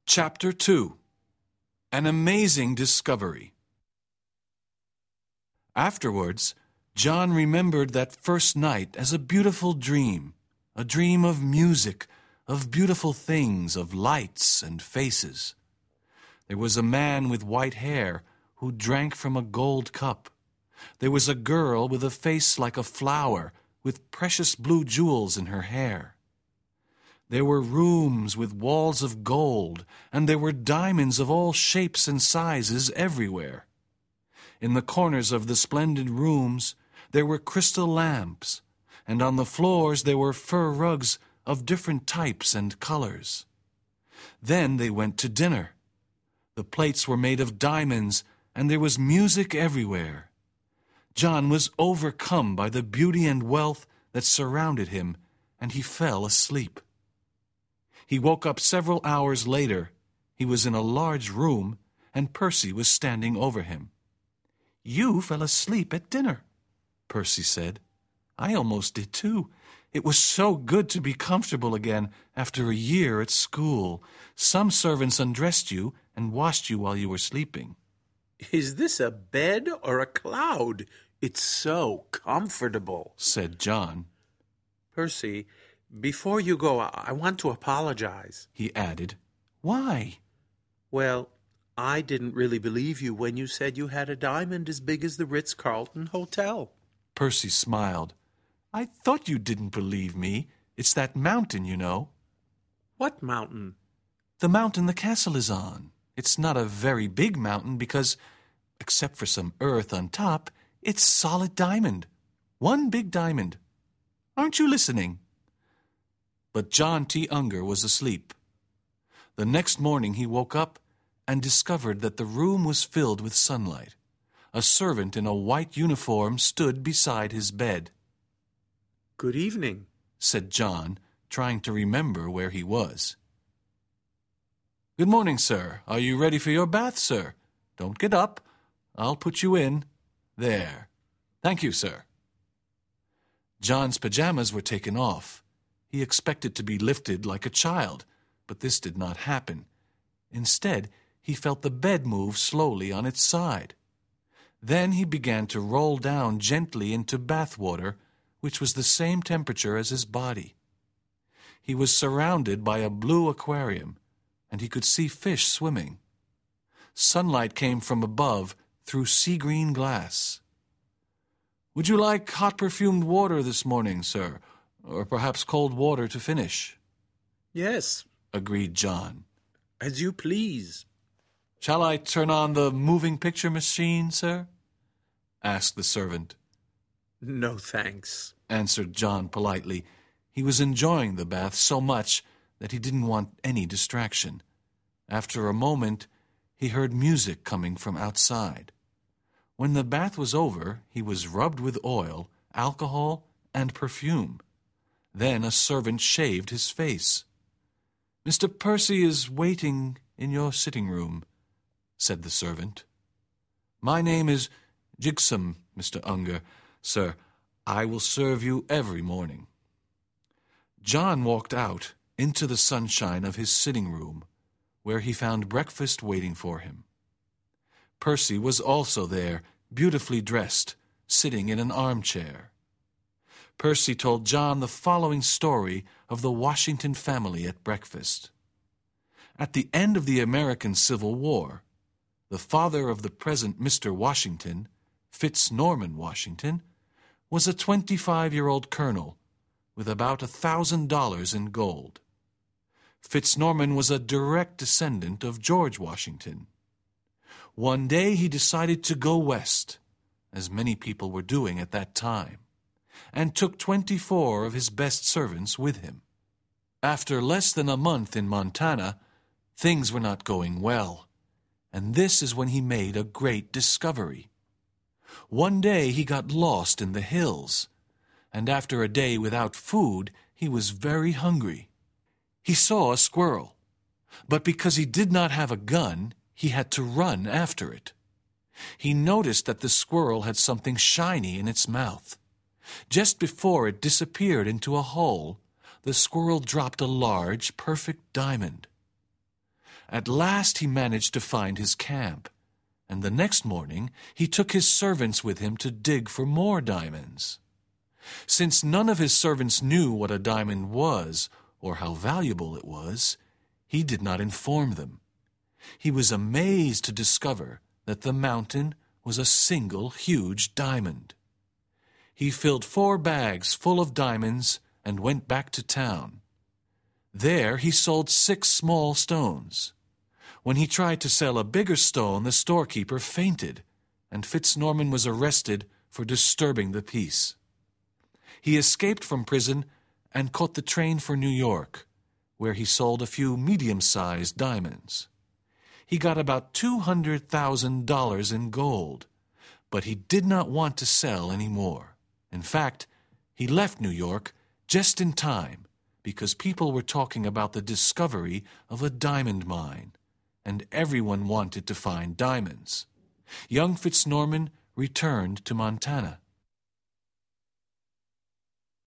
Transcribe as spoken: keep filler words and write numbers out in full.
Chapter two. An Amazing Discovery. Afterwards, John remembered that first night as a beautiful dream, a dream of music, of beautiful things, of lights and faces. There was a man with white hair who drank from a gold cup. There was a girl with a face like a flower, with precious blue jewels in her hair. There were rooms with walls of gold, and there were diamonds of all shapes and sizes everywhere. In the corners of the splendid rooms there were crystal lamps, and on the floors there were fur rugs of different types and colors. Then they went to dinner. The plates were made of diamonds, and there was music everywhere. John was overcome by the beauty and wealth that surrounded him, and he fell asleep. He woke up several hours later. He was in a large room, and Percy was standing over him. "You fell asleep at dinner," Percy said. "I almost did too. It was so good to be comfortable again after a year at school. Some servants undressed you and washed you while you were sleeping." "Is this a bed or a cloud? It's so comfortable," said John. "Percy, before you go, I want to apologize," he added. "Why?" "Well, I didn't really believe you when you said you had a diamond as big as the Ritz-Carlton Hotel." Percy smiled. "I thought you didn't believe me. It's that mountain, you know." "What mountain?" "The mountain the castle is on. It's not a very big mountain because, except for some earth on top, it's solid diamond. One big diamond. Aren't you listening?" But John T. Unger was asleep. The next morning he woke up and discovered that the room was filled with sunlight. A servant in a white uniform stood beside his bed. "Good evening," said John, trying to remember where he was. "Good morning, sir. Are you ready for your bath, sir? Don't get up. I'll put you in. There. Thank you, sir." John's pajamas were taken off. He expected to be lifted like a child, but this did not happen. Instead, he felt the bed move slowly on its side. Then he began to roll down gently into bath water, which was the same temperature as his body. He was surrounded by a blue aquarium, and he could see fish swimming. Sunlight came from above through sea-green glass. "Would you like hot perfumed water this morning, sir? Or perhaps cold water to finish?" "Yes," agreed John. "As you please." "Shall I turn on the moving picture machine, sir?" asked the servant. "No, thanks," answered John politely. He was enjoying the bath so much that he didn't want any distraction. After a moment, he heard music coming from outside. When the bath was over, he was rubbed with oil, alcohol, and perfume. Then a servant shaved his face. "Mister Percy is waiting in your sitting room," said the servant. "My name is Jigsum, Mister Unger, sir. I will serve you every morning." John walked out into the sunshine of his sitting room, where he found breakfast waiting for him. Percy was also there, beautifully dressed, sitting in an armchair. Percy told John the following story of the Washington family at breakfast. At the end of the American Civil War, the father of the present Mister Washington, Fitz Norman Washington, was a twenty-five-year-old colonel with about a thousand dollars in gold. Fitz Norman was a direct descendant of George Washington. One day he decided to go west, as many people were doing at that time, and took twenty-four of his best servants with him. After less than a month in Montana, things were not going well, and this is when he made a great discovery. One day he got lost in the hills, and after a day without food, he was very hungry. He saw a squirrel, but because he did not have a gun, he had to run after it. He noticed that the squirrel had something shiny in its mouth. Just before it disappeared into a hole, the squirrel dropped a large, perfect diamond. At last he managed to find his camp, and the next morning he took his servants with him to dig for more diamonds. Since none of his servants knew what a diamond was or how valuable it was, he did not inform them. He was amazed to discover that the mountain was a single huge diamond. He filled four bags full of diamonds and went back to town. There he sold six small stones. When he tried to sell a bigger stone, the storekeeper fainted, and Fitznorman was arrested for disturbing the peace. He escaped from prison and caught the train for New York, where he sold a few medium-sized diamonds. He got about two hundred thousand dollars in gold, but he did not want to sell any more. In fact, he left New York just in time because people were talking about the discovery of a diamond mine, and everyone wanted to find diamonds. Young Fitznorman returned to Montana.